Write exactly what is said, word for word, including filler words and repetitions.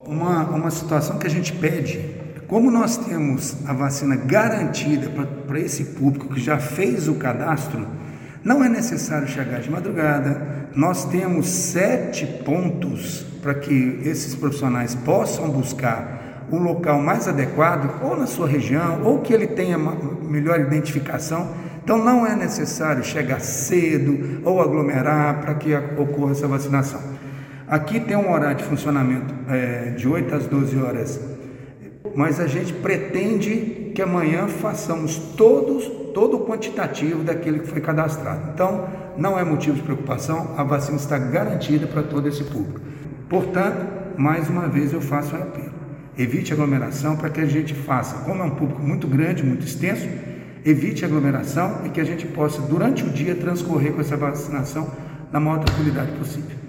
Uma, uma situação que a gente pede, como nós temos a vacina garantida para esse público que já fez o cadastro, não é necessário chegar de madrugada. Nós temos sete pontos para que esses profissionais possam buscar o local mais adequado, ou na sua região, ou que ele tenha melhor identificação. Então não é necessário chegar cedo ou aglomerar para que ocorra essa vacinação. Aqui tem um horário de funcionamento é, de oito às doze horas, mas a gente pretende que amanhã façamos todos, todo o quantitativo daquele que foi cadastrado. Então, não é motivo de preocupação, a vacina está garantida para todo esse público. Portanto, mais uma vez eu faço um apelo. Evite aglomeração para que a gente faça, como é um público muito grande, muito extenso, evite aglomeração e que a gente possa, durante o dia, transcorrer com essa vacinação na maior tranquilidade possível.